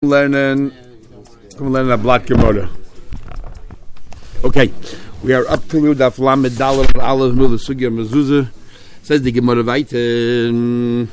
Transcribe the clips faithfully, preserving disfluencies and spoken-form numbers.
Learning, come learning a Blatt Gemara. Okay, we are up to Daf Lamed Daled and Aleph Nu the Sugya Mezuzah. Says the Gemara Vayten.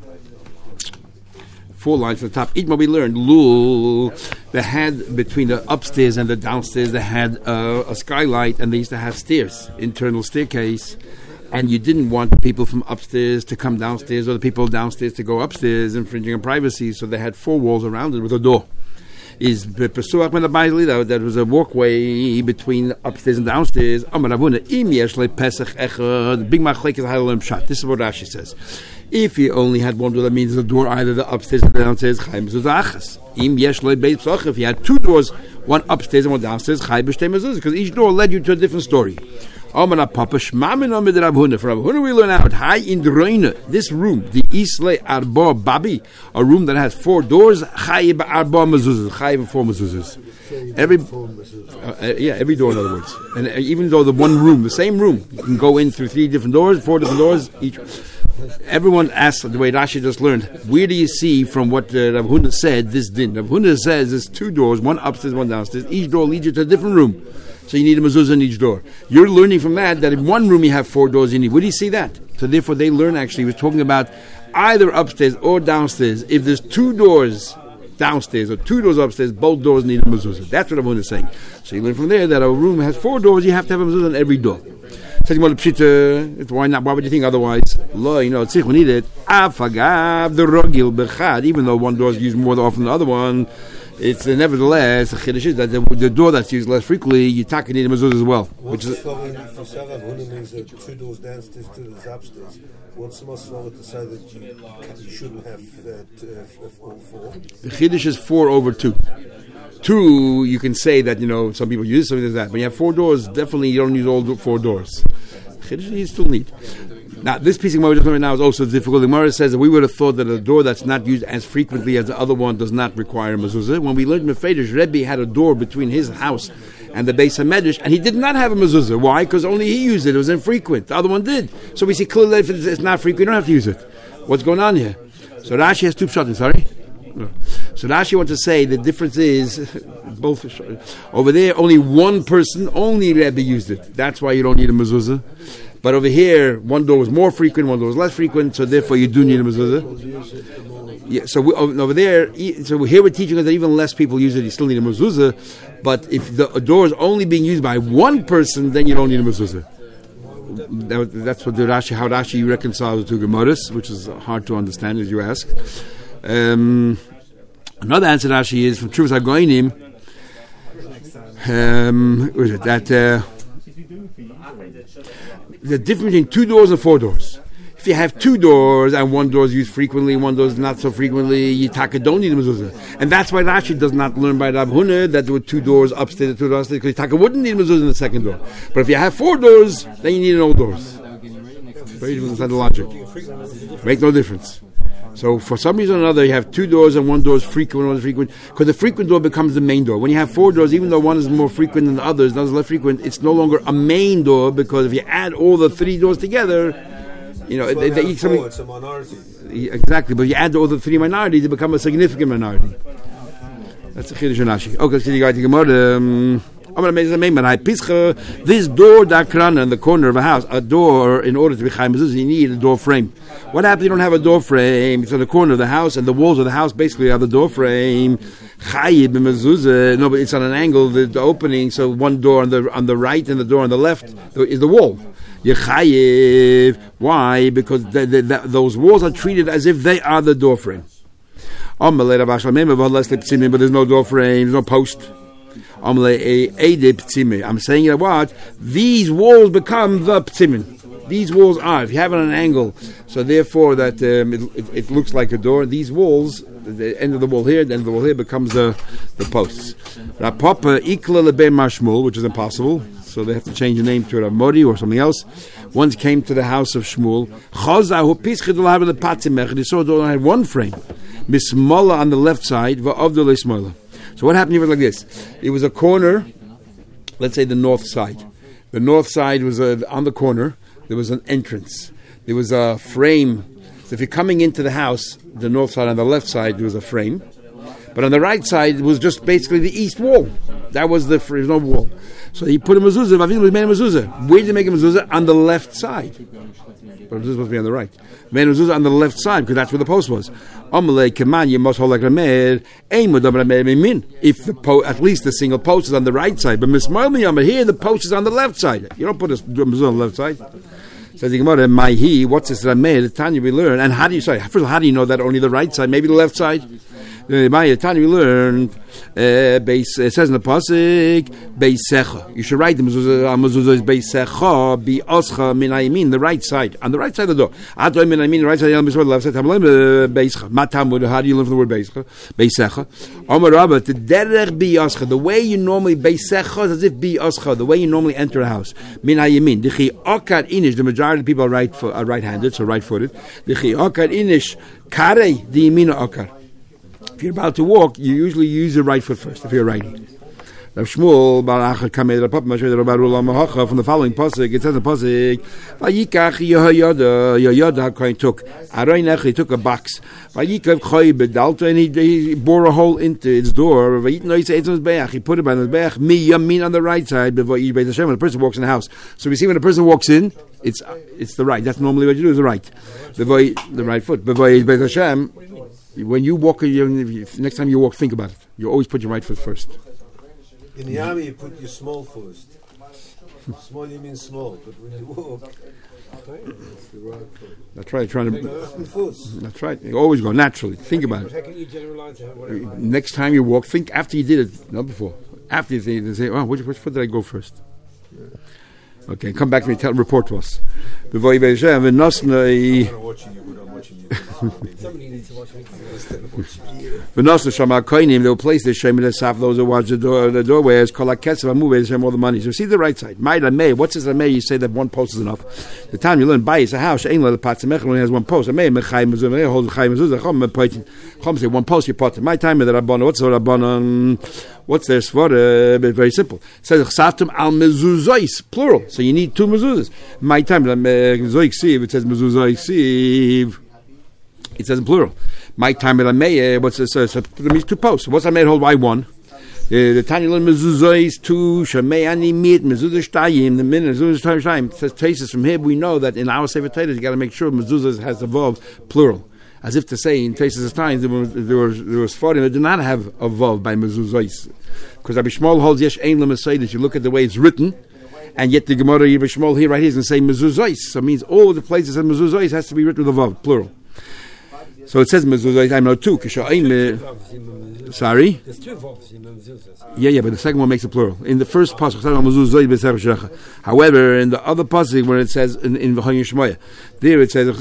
Four lines from the top. Each one we learned Lul. They had between the upstairs and the downstairs. They had uh, a skylight, and they used to have stairs, internal staircase. And you didn't want the people from upstairs to come downstairs or the people downstairs to go upstairs, infringing on privacy, so they had four walls around it with a door. Is Pesuach Ben Abayli, there was a walkway between upstairs and downstairs. Amar Ravuna, Im yesh le Pesach echad, big machlek is halal pshat. This is what Rashi says. If you only had one door, that means the door either the upstairs or the downstairs, chayim mezuzah achas. Im yesh le Beit Pesach, if you had two doors, one upstairs and one downstairs, chayim b'shtei mezuzah, because each door led you to a different story. Omar Papa Shmamin Omid Rabhuna. From Rabhuna we learn out High in Droina, this room, the Isle Arba Babi, a room that has four doors, Chayib Arba Mezuzahs, Chayib four Mezuzahs. Every uh, yeah, every door in other words. And uh, even though the one room, the same room, you can go in through three different doors, four different doors each. Everyone asks the way Rashi just learned, where do you see from what uh, Rav Huna said this din? Rav Huna says there's two doors, one upstairs, one downstairs. Each door leads you to a different room. So you need a mezuzah in each door. You're learning from that that in one room you have four doors you need. Where do you see that? So therefore they learn actually, he was talking about either upstairs or downstairs. If there's two doors downstairs or two doors upstairs, both doors need a mezuzah. That's what everyone is saying. So you learn from there that a room has four doors, you have to have a mezuzah on every door. Why not? Why would you think otherwise? Lo, you know, tzich, we need it. Afagav the rogil bechad. Even though one door is used more often than the other one, it's uh, nevertheless a chiddush is that the, the door that's used less frequently, you take need a mezuzah as well. Which is means that two doors downstairs, two doors upstairs. What's the most to say that you, you shouldn't have that uh, all four? The chiddush is four over two. Two, you can say that, you know, some people use something like that. When you have four doors, definitely you don't use all four doors. Chiddush you still need. Now, this piece of Gemara right now is also difficult. The Gemara says that we would have thought that a door that's not used as frequently as the other one does not require a mezuzah. When we learned Mefedish, Rebbe had a door between his house and the Beis HaMedrash, and he did not have a mezuzah. Why? Because only he used it. It was infrequent. The other one did. So we see clearly if it's not frequent, you don't have to use it. What's going on here? So Rashi has two pshatim, sorry? No. So Rashi wants to say the difference is both over there only one person, only Rebbe used it. That's why you don't need a mezuzah. But over here, one door was more frequent, one door was less frequent, so therefore you do need a mezuzah. Yeah, so we, over there, so here we're teaching us that even less people use it, you still need a mezuzah. But if the door is only being used by one person, then you don't need a mezuzah. That, that's what the Rashi, how Rashi reconciles the two Gemaras, which is hard to understand as you ask. Um, another answer Rashi is from Truvas HaGoinim. Um, what is it? That. Uh, The difference between two doors and four doors. If you have two doors and one door is used frequently, one door is not so frequently, you taka don't need a mezuzah. And that's why Rashi does not learn by Rav Huna that there were two doors upstairs and two doors upstairs, because taka wouldn't need a mezuzah in the second door. But if you have four doors, then you need an all doors. Very different the logic. Make no difference. So for some reason or another, you have two doors and one door is frequent, one is frequent, because the frequent door becomes the main door. When you have four doors, even though one is more frequent than the others, not as less frequent, it's no longer a main door, because if you add all the three doors together, you know, so they, they each something. It's a minority. Exactly, but if you add all the three minorities, they become a significant minority. That's a chiddush Rashi. Okay, so you got to Gemara. This door dakran in the corner of a house, a door in order to be chayim mezuzah, you need a door frame. What happens if you don't have a door frame? It's on the corner of the house, and the walls of the house basically are the door frame. Chayib mezuzah. No, but it's on an angle, the, the opening. So one door on the on the right and the door on the left is the wall. Yechayiv. Why? Because the, the, the, those walls are treated as if they are the door frame. But there's no door frame, there's no post. I'm saying you know what? These walls become the ptimin. These walls are. If you have it on an angle, so therefore that um, it, it, it looks like a door. These walls, the end of the wall here, the end of the wall here becomes the the posts. Rapapa ikla lebe mashmul, which is impossible. So they have to change the name to Rav Mori or something else. Once came to the house of Shmuel. He saw the door had one frame. Mismola on the left side, va'avdul ismola. So what happened here was like this. It was a corner, let's say the north side. The north side was uh, on the corner. There was an entrance. There was a frame. So if you're coming into the house, the north side on the left side, there was a frame. But on the right side, it was just basically the east wall. That was the, there was no wall. So he put a mezuzah, Avinu made a mezuzah. Where did he make a mezuzah? On the left side. But the mezuzah must be on the right. Made a mezuzah on the left side, because that's where the post was. If the po- at least the single post is on the right side, but Mismail here the post is on the left side. You don't put a mezuzah on the left side. Says the Gemara, my he, what's this Rameh? The Tanya we learn, and how do you sorry? First of all, how do you know that only the right side, maybe the left side? The Tanya we learned, uh, base, it says in the pasuk, beisecha. You should write the mezuzah. Mezuzah is beisecha, bi oscha min hayamin, the right side, on the right side of the door. Adoy min hayamin, the right side, the left side. Tamaleim beisecha. Matam. How do you learn from the word beisecha? Beisecha. Omar Rabba, the derech bi oscha, the way you normally beisecha is as if bi oscha, the way you normally enter a house. Min hayamin. Dichi akad inish. The majority of the people are right are right-handed, so right-footed. Dichi akad inish kare di yamina akar. If you're about to walk, you usually use your right foot first, if you're righty. Rav Shmuel, from the following pasuk, it says in the pasuk, Vayikach Yehoyada, Yehoyada HaKohen took, Aroinech, he took a box, Vayikav Choy Bedalta, and he, he bore a hole into its door, Vayitno Yisei, he put it by the Beach, Mi Yamin on the right side, before Yibeit Hashem, when a person walks in the house. So we see when a person walks in, it's it's the right. That's normally what you do, is the right. Before the right foot. Before Yibeit Hashem, when you walk, you, next time you walk, think about it. You always put your right foot first. In the army, you put your small first. Small, you mean small, but when you walk, it's the right foot. That's right. Trying to. That's right. You always go naturally. Think about it. How can you generalize that? Next time you walk, think after you did it, not before. After you think, say, "Oh, which, which foot did I go first?" Yeah. Okay, come back to me. Tell, report to us. Before you I'm watching you, but I'm watching you. Somebody needs to watch me. They will place the Shem in the Saf, those who watch the door, the doorways, call like Ketsav, move it, Shem all the money. So see the right side. Maida May, what's this May? You say that one post is enough. The time you learn, buy is a house, ain't let the Patz only has one post. May Mechai Mezuzah, hold Chai Mezuzah, Chom, Poitin, Chom say one post you put. My time with the Rabbanon, what's the Rabbanon? What's their svara? Very simple. It says Chsavtum al Mezuzahs, plural. So you need two mezuzahs. My time, Zoik Siv, it says Mezuzah Siv. It says in plural. My time with Amei, what's this? So it means two posts. What's Amei hold? Why one? The Tanya learn mezuzah is two. Shemei ani mit mezuzah shtayim. The minute mezuzah shtayim says traces from here. We know that in our Sefer Torah you got to make sure mezuzah has the vav plural, as if to say in traces of times there was there was there was forty that did not have a vav by mezuzah, because Rabbi Shmuel holds yesh ein lemesayis. You look at the way it's written. And yet the Gemara Rabbi Shmuel here right here is going to say mezuzah. So it means all the places that mezuzah has to be written with a vav plural. So it says mezuzah. I'm not two. Sorry. There's two vavs in mezuzah. Yeah, yeah, but the second one makes it plural. In the first pasuk, however, in the other pasuk where it says in in V'chayim Shmoya, there it says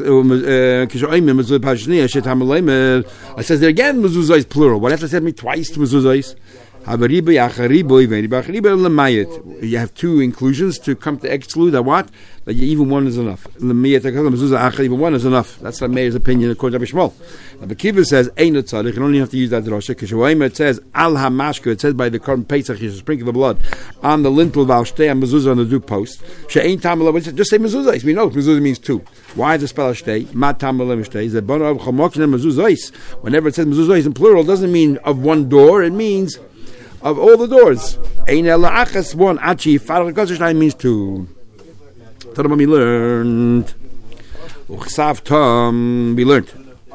it says there again mezuzah is plural. What have to say me twice to mezuzah? You have two inclusions to come to exclude that what? That even one is enough. Even one is enough. That's the mayor's opinion according to Rabbi Shmuel. Rabbi Kiva says, you don't only have to use that drasha. It says, al hamashka, it says by the current Pesach, you should sprinkle the blood on the lintel of Al-Shtei and mezuzah on the dew post. Just say mezuzah. We know mezuzah means two. Why the spell Al-Shtei? Whenever it says mezuzah in plural, it doesn't mean of one door, it means of all the doors. One achi farag means two. We learned. We learned.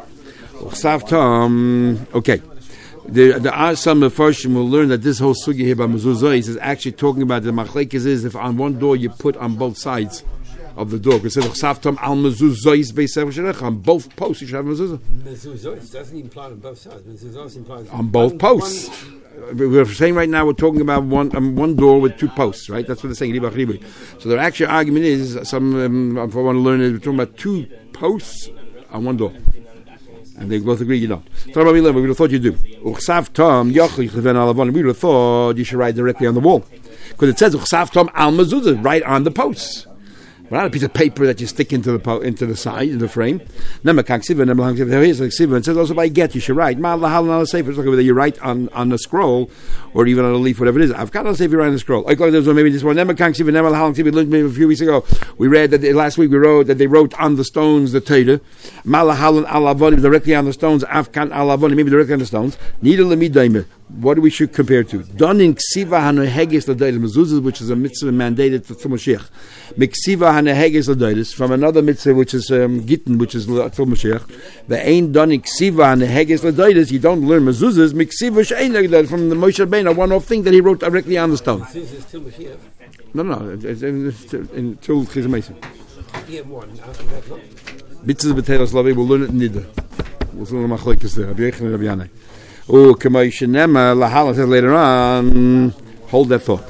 Okay. There, there are some Mefarshim who learn that this whole sugi here by mezuzah is actually talking about the machlekes is if on one door you put on both sides of the door. Because it says al mezuzah on both posts you should have mezuzah. Mezuzah doesn't imply on both sides. Mezuzah implies on both posts. One, we're saying right now we're talking about one um, one door with two posts, right? That's what they're saying. So their actual argument is some um, if I want to learn it, we're talking about two posts on one door, and they both agree you don't. So we would have thought you do. We would have thought you should write directly on the wall because it says al mezuzah right on the posts. but not a piece of paper that you stick into the po- into the side, in the frame. Nema kaksiva, nema lang there is like siva, and says also by get you should write. Ma lahal na sefer. Look whether you write on, on a scroll or even on a leaf, whatever it is. I've got to say if you write on a scroll. I thought there was maybe this one. Nema kaksiva, nema lahal siva. Learned maybe a few weeks ago. We read that last week we wrote that they wrote on the stones the Torah. Ma lahal alavonim directly on the stones. Afkan alavonim maybe directly on the stones. Nida lemidaimer. What do we should compare to? Done in ksiva hanoheges l'deilis mezuzah, which is a mitzvah mandated for Mashiach. Miksiva hanoheges l'deilis from another mitzvah, which is um, gittin, which is for Mashiach. The ain't done in ksiva hanoheges l'deilis. You don't learn mezuzahs. Miksiva she'ein l'deilis from the Moshe Rabbeinu, one-off thing that he wrote directly on the stone. No, no, it's until Chizah Mason. Mitzvah b'teilas lavi. We'll learn it in Nida. We'll learn machlekes there. Rabbi Yechon and Rabbi Yanai. Oh, Kamoishenema Lahala says later on. Hold that thought.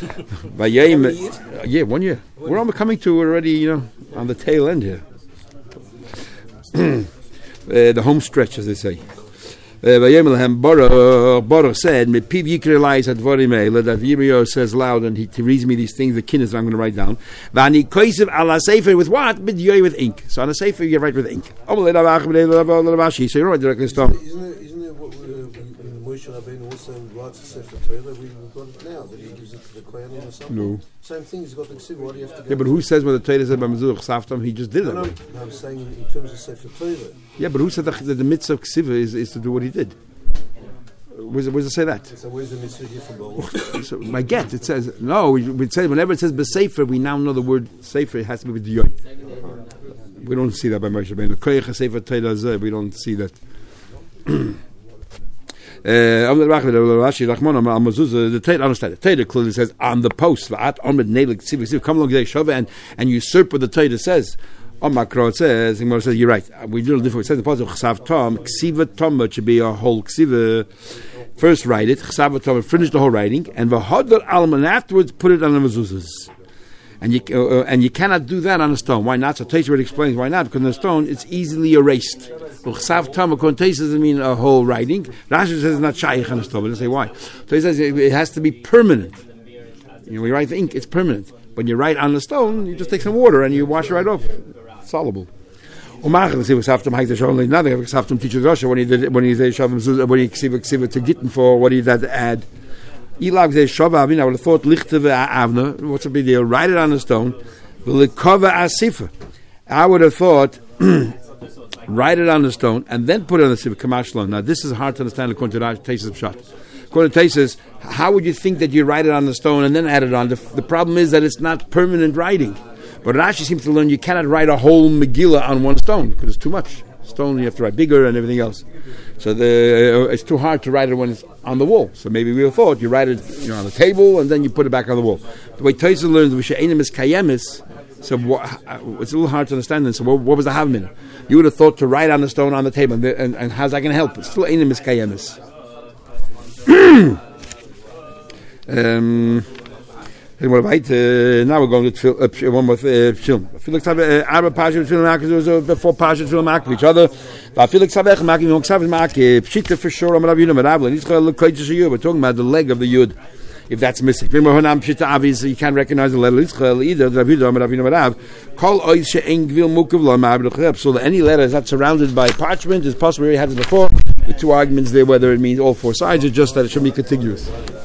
Yeah, one year. We're almost coming to already, you know, on the tail end here. uh, the home stretch, as they say. Baruch Baruch said, "Me piv yikre lies at varimei." That Yirmiyahu says loud, and he, he reads me these things, the kinnis I'm going to write down. Vani koisev ala sefer with what? With yoy with ink. So on a sefer you write with ink. So you don't write directly stone. Moshe Rabbeinu also writes a Sefer Torah. We've got it now that he gives it to the Kohanim or something. No. Same thing. He's got the Ksiva. Why do you have to go? Yeah, but who says when the Torah said by Mezuzah Chsaftam? He just did it. No, no, no, I'm saying in terms of Sefer Torah. Yeah, but who said that the, the mitzvah of Ksiva is, is to do what he did? Where does it say that? So where's the mitzvah here from Baruch? So my get it says no. We, we say whenever it says b'sefer, we now know the word sefer. It has to be with the yoy. We don't see that by Moshe Rabbeinu. Koyach sefer Torah. We don't see that. Uh, the Torah understand. The Torah clearly says on the post, come along and and usurp what the Torah says. On Makro it says, it says, you're right. We do a different. It says in the post of Chsav Tom, Ksiva Tom should be a whole Ksiva. First write it, Chsav Tom, finish the whole writing, and V'hodler Alman afterwards put it on the mezuzahs. And you uh, and you cannot do that on a stone. Why not? So Tosfos explains why not. Because on a stone it's easily erased. Chsav Tam according to Tosfos doesn't mean a whole writing. Rashi says it's not shaykh on a stone. But let's say why. Tosfos says it has to be permanent. You know, when you write the ink, it's permanent. When you write on the stone, you just take some water and you wash it right off. It's soluble. Nothing. Chsav teaches Russia when he did when he did when he ksiva to gitten for what he had to add. I would have thought what's the big deal? Write it on the stone. I would have thought write it on the stone and then put it on the sifa. Kamashlan. Now this is hard to understand according to Tosfos Pshat. According to Tosfos, how would you think that you write it on the stone and then add it on? The, the problem is that it's not permanent writing. But Rashi seems to learn you cannot write a whole Megillah on one stone because it's too much. Stone you have to write bigger and everything else. So the, uh, it's too hard to write it when it's on the wall. So maybe we thought you write it you know, on the table and then you put it back on the wall. The way Tosfos learns V'she'enim is kayemis, so what, uh, it's a little hard to understand then. So what, what was the havmin? You would have thought to write on the stone on the table, and, and, and how's that going to help? It's still enim is kayemis. um, now we're going to uh, one more film. Felix have Arba Pasha film Makis was four Pasha film Makis each other. Felix have Makis Yom Ksav Makis Pshita for sure. I'm Rabbi Yudam Rabbi. He's going to look quite to you. We're talking about the leg of the Yud. If that's missing, Pshita you can't recognize the letter. Either Rabbi Yudam Rabbi Yudam Rabbi. Call Ois She'en Gvil Mukav Lo Ma'abed. So that any letter that's surrounded by parchment is possible. We already had it before. The two arguments there, whether it means all four sides or just that it should be contiguous.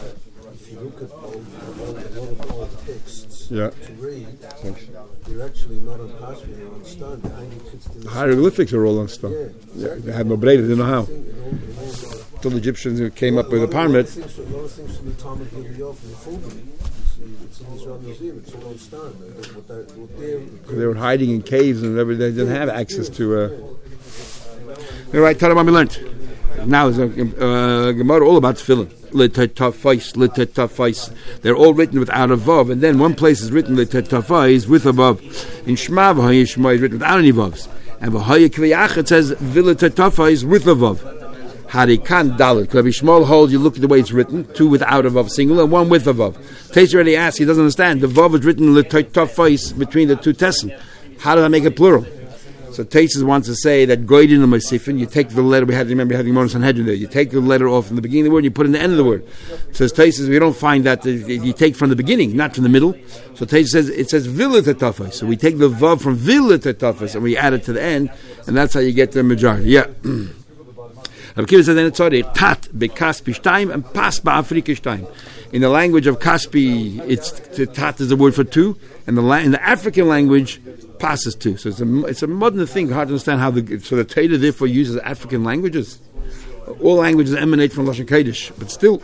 Yeah. To read, you're actually not on parchment, you're on stone. The hieroglyphics are all on stone. Yeah, exactly. Yeah, they had no braid, they didn't know how. Until the Egyptians came up with a pyramid. A lot of things from the time of Gilgal from the Fulton. It's in the Israel Museum, it's all on stone. What they, what they're, they were hiding in caves and everything. They didn't have access to. Uh... All right, tell them what we learned. Now is a uh, Gemara all about tefillin. Litetafais, litetafais. They're all written without a vav, and then one place is written litetafais with a vav. In Shema v'hayishma is written without any vavs, and v'hayikviyach it says litetafais with a vav. Harikan dalit. Because Shmuel holds, you look at the way it's written, two without a vav single and one with a vav. Tosfos already asked, he doesn't understand. The vav is written litetafais between the two tessim. How does that make it plural? So Taisus wants to say that Goydin and Masifin, you take the letter, we had, remember, we had the Gemara Sanhedrin there, you take the letter off from the beginning of the word, and you put it in the end of the word. Says Taisus, we don't find that, you take from the beginning, not from the middle. So Taisus says, it says Villa Tetafas. So we take the Vav from Villa Tetafas, and we add it to the end, and that's how you get the majority. Yeah. Rabbi Kiva says, then it's already Tat beKaspi Shtaim and Pas ba'Afrika Shtaim. In the language of Kaspi, it's Tat is the word for two, and the la- in the African language, Pas is two. So it's a it's a modern thing, hard to understand how the so the Torah therefore uses African languages. All languages emanate from Lashon Kodesh, but still.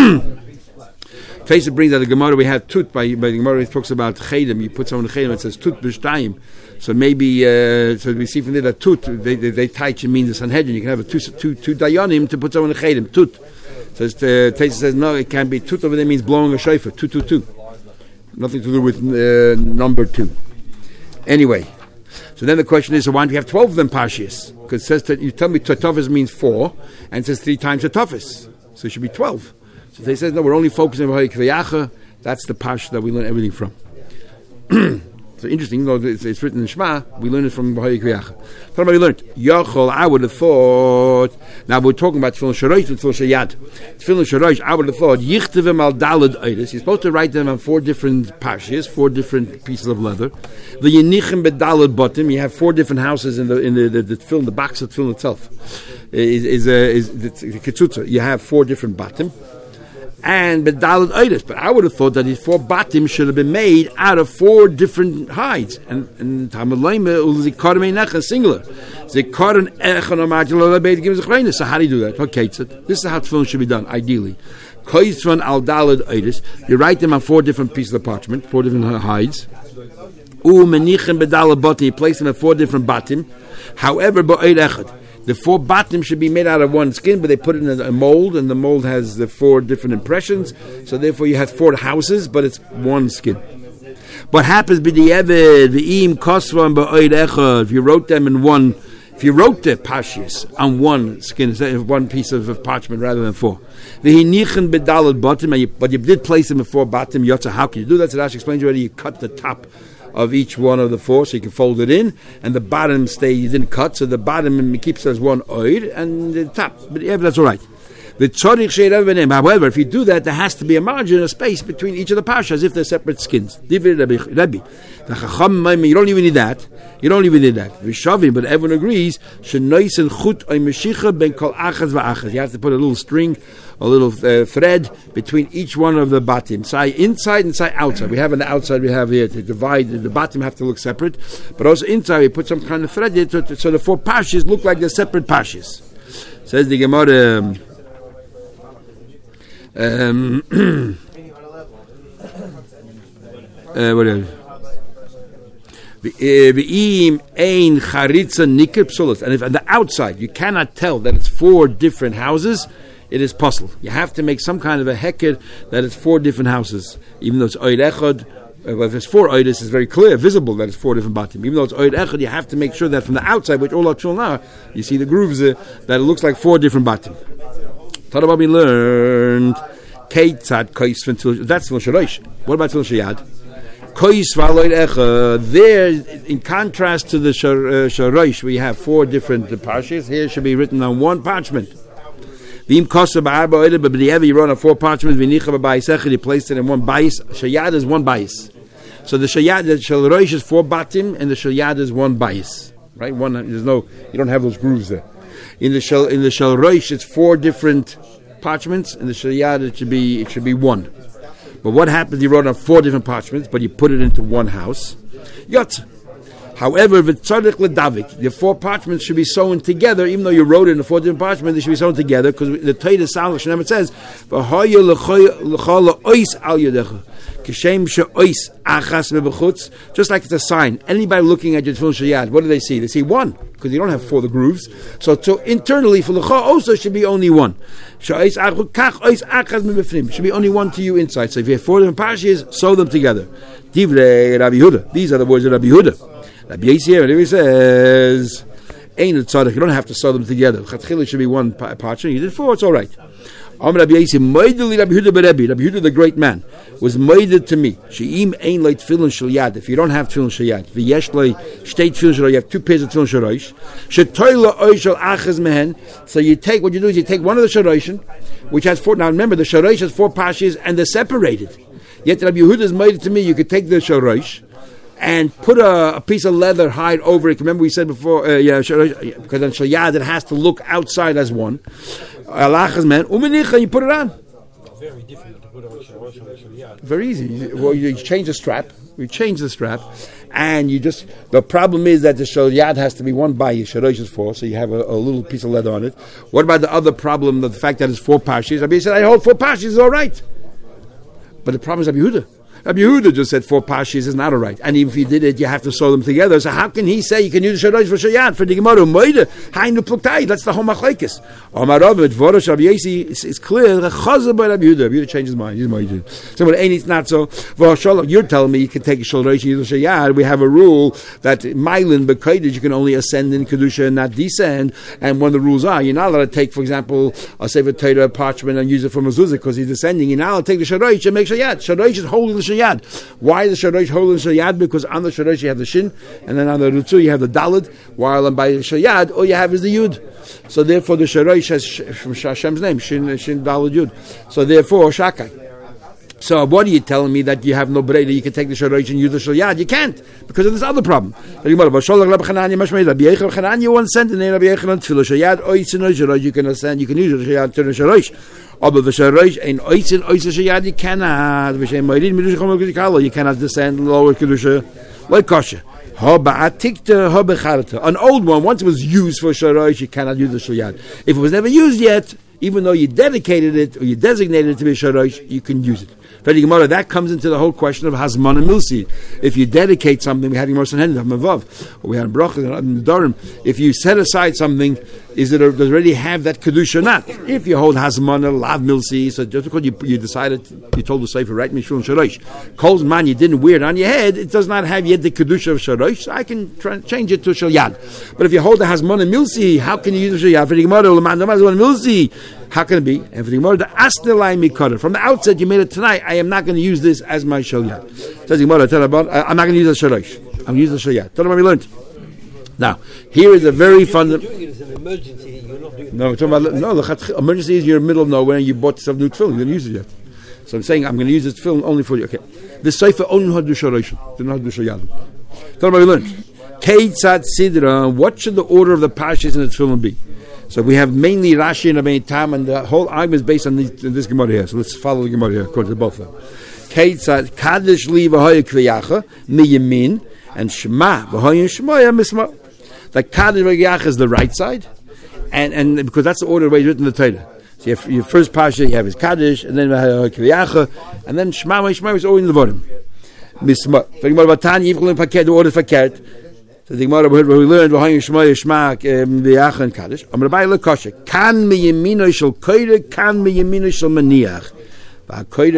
Taisus brings out the Gemara we have Tut by, by the Gemara it talks about Chedim. You put someone in Chedim, it says Tut b'Shtayim. So maybe uh, so we see from there that Tut they they, they teach means the Sanhedrin. You can have a two two two dayanim to put someone in Chedim. Tut. So uh, Taisus says no, it can't be Tut over there means blowing a shofar. Two two two. Nothing to do with uh, number two. Anyway, so then the question is, so why don't we have twelve of them Parshias? Because it says that you tell me Tatafis means four, and it says three times Tatafis, so it should be twelve. So they say no, we're only focusing on Vayikvayacha. That's the Parsha that we learn everything from. So interesting, though it's, it's written in Shema, we learn it from Vayikvayacha. What we learned? Yachol, I would have thought. Now we're talking about Tefillin Shorosh and Tefillin Shayad. Tefillin Shorosh, I would have thought. Yichtevim al Daled Eidos. You're supposed to write them on four different Parshas, four different pieces of leather. The Yenichim bedaled bottom. You have four different houses in the in the the, the film, the box of the film itself. Is is, uh, is the, the Ketzutza. You have four different bottom. And bedaled eidos, but I would have thought that these four batim should have been made out of four different hides. And and Tamalayma ulzikarim einach singular. Zikaron echon amajlo lebeit gives a chreina. So how do you do that? Okay, so this is how tefillin should be done. Ideally, koytzvan al daled eidos. You write them on four different pieces of parchment, four different hides. U menichem bedaled batim. You place them on four different batim. However, ba'eid echad. The four batim should be made out of one skin, but they put it in a mold, and the mold has the four different impressions. So therefore, you have four houses, but it's one skin. What happens b'di'evid v'im kosvan ba'oid echad? If you wrote them in one, if you wrote the pashis on one skin, instead of one piece of parchment rather than four, v'hinichin bedalad batim, but you did place them in four batim yotza. How can you do that? So Rashi explains already. You cut the top of each one of the four, so you can fold it in, and the bottom stay, you didn't cut, so the bottom keeps as one oid, and the top, but yeah, that's all right. The tzorich she'erav. However, if you do that, there has to be a margin, a space between each of the parshas, as if they're separate skins. Divir Rabbi. The Chacham, you don't even need that. You don't even need that. Vishavim, but everyone agrees. Shenoisen chut oy meshicha ben kol achaz va'achaz. You have to put a little string, a little uh, thread between each one of the batim. Say inside and say outside. We have on the outside, we have here to divide. The batim have to look separate, but also inside we put some kind of thread here to, so the four parshas look like they're separate parshas. Says the Gemara. Um, Um, uh, whatever. And if on the outside you cannot tell that it's four different houses, it is possible. You have to make some kind of a heked that it's four different houses, even though it's oid echad. Well, if it's four oides, it's very clear, visible that it's four different batim. Even though it's oid echad, you have to make sure that from the outside, which all up till now, you see the grooves uh, that it looks like four different batim. What we learned, that's Tefillin Shorosh. What about Tefillin Shayad? There, in contrast to the Shorosh, we have four different parshas. Here should be written on one parchment. V'im kosa ba'arba oida, but b'di'evi you wrote on four parchments. V'nicha b'bayis echad, you placed it in one bayis. Shayad is one bayis. So the Shayad, the Shorosh is four batim, and the Shayad is one bayis. Right? One. There's no. You don't have those grooves there. In the shel in the shel roish, it's four different parchments. In the shayad, it should be it should be one. But what happens? You wrote on four different parchments, but you put it into one house. Yotz. However, v'tzarich ledavik, the four parchments should be sewn together. Even though you wrote it in the four different parchments, they should be sewn together because the Torah sounds. It says, "V'hoya l'chol ois al yodecha." Just like it's a sign. Anybody looking at your Tefillin Shayad, what do they see? They see one, because you don't have four the grooves. So, so internally, for the Cha also should be only one. Should be only one to you inside. So if you have four different parshas, sew them together. Divrei Rabbi Yehuda. These are the words of Rabbi Yehuda. Rabbi Yisrael says, Ain't it tzaddik? You don't have to sew them together. Chatchila should be one parchment. You did four, it's all right. Amar Rabbi Yosi, Moideli Rabbi Yehuda Berebi, Rabbi Yehuda the great man, was moided to me. She'im ein leit tefillin shel yad. If you don't have tefillin shel yad, v'yesh lei shtei tefillin shel yad, you have two pairs of tefillin shel rosh. Shetoila oy shel achaz mehen. So you take, what you do is you take one of the shel roshin, which has four, now remember the shel rosh has four pashas and they're separated. Yet Rabbi Yehuda is moided to me, you could take the shel rosh and put a, a piece of leather hide over it. Remember we said before, uh, yeah, because on shel yad it has to look outside as one. Alachas man, umenicha, you put it on. Very difficult to put on shel yad. Very easy. Well, you change the strap. We change the strap, and you just. The problem is that the shel yad has to be one by shel rosh is four, so you have a, a little piece of leather on it. What about the other problem? The fact that it's four pashas. Rabbi said, I hold four pashas is all right, but the problem is Rabbi Yehuda. Rabbi Yehuda just said four pashas is not all right, and even if you did it, you have to sew them together. So how can he say you can use the shel rosh for shel yad for the Gemara? Moide hainu pluktay. That's the whole machlekes. Omar Rabbi Dvorosh Rabbi Yosi is clear. The chazar by Rabbi Yehuda. Rabbi Yehuda changed his mind. He's moide. So when it's not so. You're telling me you can take a shel rosh and use the shel yad. We have a rule that mylin b'kodesh you can only ascend in kedusha and not descend. And one of the rules are you're not allowed to take, for example, a sefer Torah parchment and use it for mezuzah because he's descending. You're not allowed to take the shel rosh and make shel yad. Shel rosh is holding the shel yad. Why is the shel rosh holding shel yad? Because on the shel rosh you have the shin, and then on the rutzu you have the dalid. While on by the shel yad, all you have is the yud. So therefore, the shel rosh has from Hashem's name, shin, shin, dalid, yud. So therefore, shakai. So what are you telling me that you have no breda? You can take the shel rosh and use the shel yad? You can't because of this other problem. You once sent in Rabbi Yechanan tefillah shel yad oitzin shel rosh. You can ascend. You can use the shel yad to the shel rosh. Aber the shel rosh ein oitzin oitzin shel yad. You cannot. You cannot descend lower kedusha like kosher. An old one, once it was used for shel rosh, you cannot use the shel yad. If it was never used yet, even though you dedicated it or you designated it to be shel rosh, you can use it. That comes into the whole question of Hazman and Milsi. If you dedicate something, we had in Morsan Henry, or we had in Brachah, in Durham. If you set aside something, is it a, does it already have that kedusha or not? If you hold Hazman and Lav Milsi, so just because you, you decided, you told the Sefer, right, Mishul and Shalosh, Kol's man, you didn't wear it on your head, it does not have yet the kedusha of Shalosh, so I can try, change it to Shal Yad. But if you hold the Hazman and Milsi, how can you use the Shal Yad? For the Gemara, Milsi, how can it be? And for the Gemara, the Asnelai Mikara. From the outset, you made it tonight. I am not going to use this as my shel yad. Says the Gemara, tell about. I'm not going to use the shel rosh. I'm going to use the shel yad. Tell them what we learned. Now, here is a very fundamental. You're doing it as an emergency. You're not doing it. No, we're talking about no. The emergency is you're in the middle of nowhere and you bought some new tefillin. You didn't use it yet. So I'm saying I'm going to use this tefillin only for you. Okay. The sefer only know how to do shel rosh. Don't know how to do shel yad. Tell them what we learned. Keitzad sidra. What should the order of the pashas in the tefillin be? So we have mainly Rashi and Rabbeinu Tam, and the whole argument is based on this, this Gemara here. So let's follow the Gemara here, according to both of them. Keitzad Kaddish li v'hoya kviyacha miyamin and Shema v'hoya Shmoya misma. The Kaddish v'yacha is the right side, and and because that's the order the way it's written in the Torah. So you have your first parsha, you have his Kaddish, and then v'hoya kviyacha, and then Shema v'hoya Shmoya is always in the bottom. Misma. The Gemara Batani yivchol paket the order fakert. So the Gemara we learned v'hoya Shmoya Shema v'yacha and Kaddish. Amar Abaye lekosher kan miyamino shel koyre kan miyamino shel maniach. So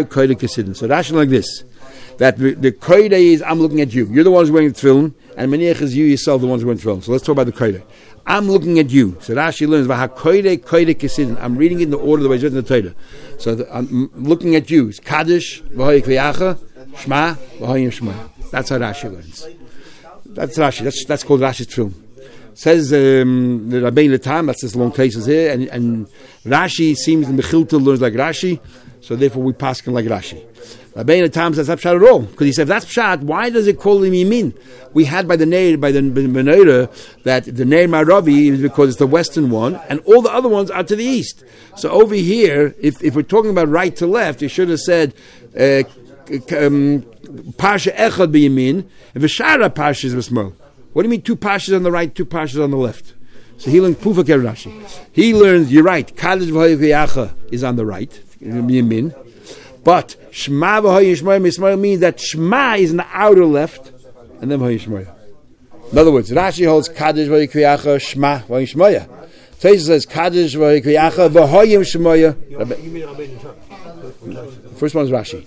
Rashi like this, that the, the koide is I'm looking at you. You're the ones wearing the tefillin, and maniach is you yourself the ones wearing the tefillin. So let's talk about the koide. I'm looking at you. So Rashi learns about koide koide kesidin. I'm reading it in the order the way it's written in the Torah. So the, I'm looking at you. It's Kaddish v'hoya kviyacha Shema v'hoya Shema. That's how Rashi learns. That's Rashi. That's that's called Rashi's tefillin. Says um, the Rabbeinu Tam. That's this long cases here, and, and Rashi seems the Mechilta learns like Rashi. So therefore we pass him like Rashi. Rabbeinu Tam says that's pshat at all. Because he said, if that's pshat, why does it call him Yamin? We had by the Neir, by the Menorah, that the Neir Maravi is because it's the western one, and all the other ones are to the east. So over here, if, if we're talking about right to left, you should have said, uh, um, Parsha Echad B'Yamin, and V'shara Parsha is B'Smol. What do you mean two Parshas on the right, two Parshas on the left? So he learns Pufa Ker Rashi. He learns, you're right, Kaddish V'hoya Kviyacha is on the right, Yamin. But Shema v'hoya Shmoya mismoya means that Shema is in the outer left, and then v'hoya Shmoya. In other words, Rashi holds Kaddish v'hoya Kviyacha Shema v'hoya Shmoya. Tosfos says Kaddish v'hoya Kviyacha v'hoya Shmoya. You mean Rabbeinu Tam? First one is Rashi.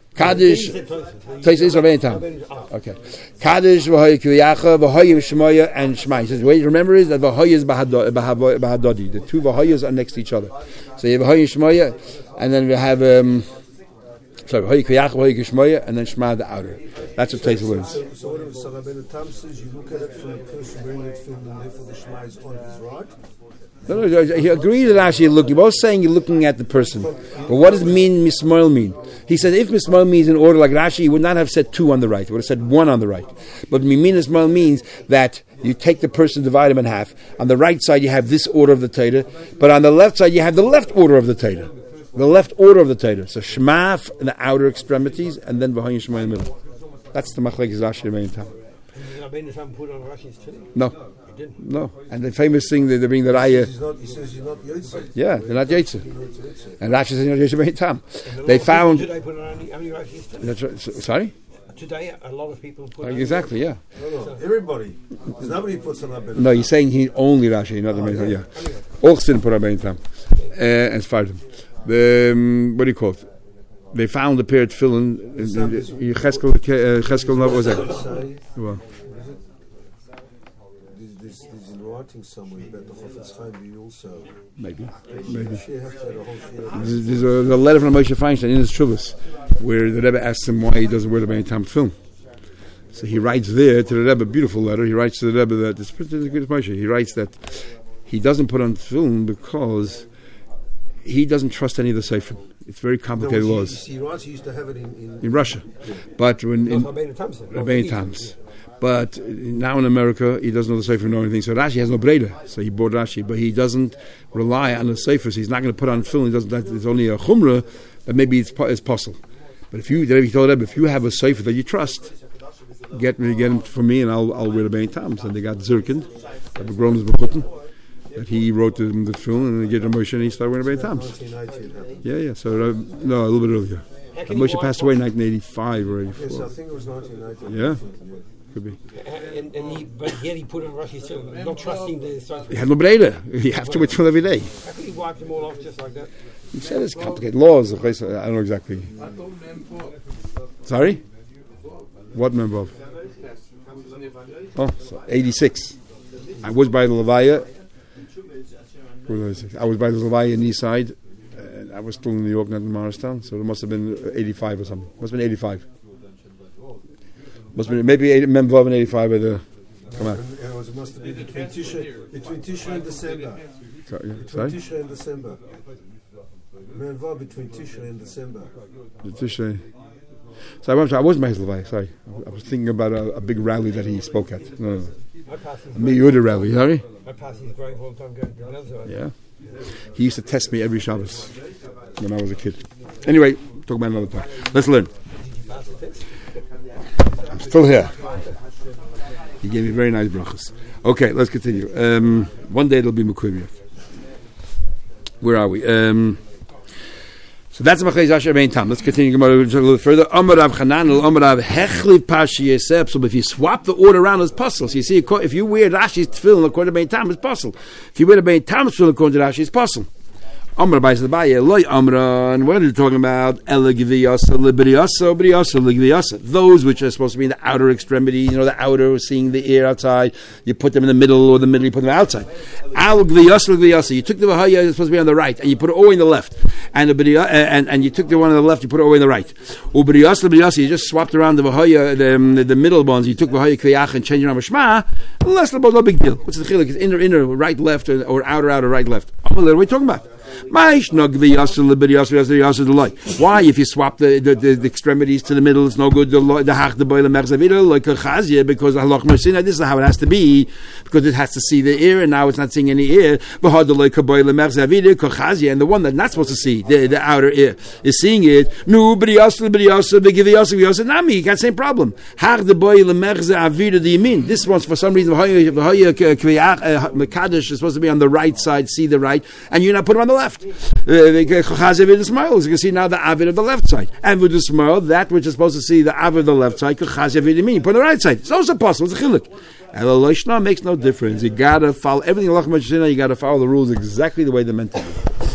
Kaddish. Taisa is Rabbeinu Tam. Okay. Kaddish v'hoya kiliyacha v'hoya v'shmoya and Shema. He says, wait, remember is that v'hoya is bahadodi. The two v'hoyas are next to each other. So you have v'hoya shmoya, and then we have um, sorry v'hoya kiliyacha v'hoya kishmoya, and then Shema the outer. That's what Taisa learns. So, so what so Rabbeinu Tam says, you look at it from the person bringing it from the therefore the Shema is on his right. No, no, he agreed that actually you're looking. You're both saying you're looking at the person. But what does mean mismoil mean? He said if mismoil means in order like Rashi, he would not have said two on the right. He would have said one on the right. But mimin mismoil means that you take the person, divide him in half. On the right side you have this order of the Torah, but on the left side you have the left order of the Torah. The left order of the Torah. So Shema in the outer extremities, and then V'hoyin Shema in the middle. That's the machlekes Rashi Rabbeinu Tam. Rabbeinu Tam put on Rashi's too? No. No, and the famous thing that they bring that I. Uh, He's not, he says you're not Yotze. Yeah, they're not Yotze. And Rashi says you're not Yotze Tam. They found. Today put on how many Rashis? That's right. So, sorry. Today, a lot of people put. Uh, exactly. Yeah. No, no, everybody. There's nobody puts on Rabbeinu. No, you're saying he only Rashi, not the oh, yeah. yeah. All didn't put Rabbeinu Tam, uh, and Sfardim. The um, what do you call it? They found a pair of tefillin. Cheskel, Cheskel, what was that? Well. Somewhere about the Chofetz Chaim also. Maybe, maybe. There's, there's, a, there's a letter from Moshe Feinstein in his Shuvas where the Rebbe asks him why he doesn't wear the Rabbeinu Tam film. So he writes there to the Rebbe, a beautiful letter. He writes to the Rebbe that it's pretty good as Moshe. He writes that he doesn't put on film because he doesn't trust any of the Seifrim. It's very complicated no, laws. He, he, he used to have it in, in, in Russia, but when in Rabbeinu Tam's. But now in America, he doesn't know the Sefer nor anything. So Rashi has no Breda. So he bought Rashi. But he doesn't rely on the Sefer. So he's not going to put on film. He doesn't. That, it's only a Chumrah, but maybe it's, it's possible. But if you, he told them, if you have a Sefer that you trust, get me, get him for me, and I'll I'll wear the Rabbeinu Tam. So they got Zirkin, that Begronis Bekutten, that he wrote them the film, and they get him Moshe, and he started wearing the Rabbeinu Tam. Yeah, yeah. So uh, no, a little bit earlier. Moshe passed away in nineteen eighty-five or eighty-four. Yes, I think it was nineteen ninety. Yeah. Could be. And, and he, but yet he put on Rashi too, not trusting the Sefer. He had no Breda. You have to wait till every day. How could he wipe them all off just like that? He said it's complicated laws. I don't know exactly. Sorry? What member of? Oh, so eighty-six. I was by the Levaya. I was by the Levaya in East Side. And I was still in New York, not in Morristown. So it must have been eighty-five or something. Must have been eighty-five. Must be maybe eight, Memvav and eighty-five by the. Come on. It must have been between Tisha, between Tisha and December. Sorry, between sorry? Tisha and December. Memvav between Tisha and December. The Tisha. So I wasn't, I wasn't by his Levai. Sorry, I was thinking about a, a big rally that he spoke at. No, no, no. A Miyuda rally. Sorry. I passed his grave all the time going to the other side. Yeah. He used to test me every Shabbos when I was a kid. Anyway, talk about another time. Let's learn. Did you pass the test? I'm still here. He gave me very nice brachas. Okay, let's continue. Um, one day it'll be Mekuriyah. Where are we? Um, so that's Machlekes Rashi Rabbeinu Tam. Let's continue a little further. Amar Rav Chananel, Amar Rav Hechli Pashi Yosef. So if you swap the order around, it's possible. So you see, if you wear Rashi's tefillin according to Rabbeinu Tam, it's possible. If you wear the Rabbeinu Tam's tefillin according to Rashi, it's possible. Amr by Zebaya, Loy Amran. What are you talking about? Elegviyasa, Libriyasa, Briyasa, Ligviyasa. Those which are supposed to be in the outer extremity, you know, the outer, seeing the air outside. You put them in the middle, or the middle, you put them outside. Al Gviyasa, Ligviyasa. You took the Vahaya, it's supposed to be on the right, and you put it all in the left. And the uh, and and you took the one on the left, you put it all in the right. Ubriyasa, Libriyasa. You just swapped around the Vahaya, the, the middle ones. You took Vahaya Kviyach and changed it around Shema. Less about no big deal. What's the chiluk? It's inner, inner, right, left, or, or outer, outer, right, left. What are we talking about? Why, if you swap the, the, the, the extremities to the middle, it's no good. The hach the boiler merzavida like a chazia because the halach mersina. This is how it has to be because it has to see the ear, and now it's not seeing any ear. But the like a boiler merzavida chazia, and the one that's not supposed to see the, the outer ear is seeing it. No, b'riyasa b'riyasa b'giviyasa b'riyasa nami. You got the same problem. Hach the boiler merzavida the yamin. This one's for some reason the hoya kviyach mekadosh is supposed to be on the right side, see the right, and you're not putting it on the left. Uh, you can see now the avid of the left side, and with the smile, that which is supposed to see the avid of the left side, you put on the right side. It's also possible. It's a chiluk. And the loishna makes no difference. You gotta follow everything. You gotta follow the rules exactly the way they're meant to be.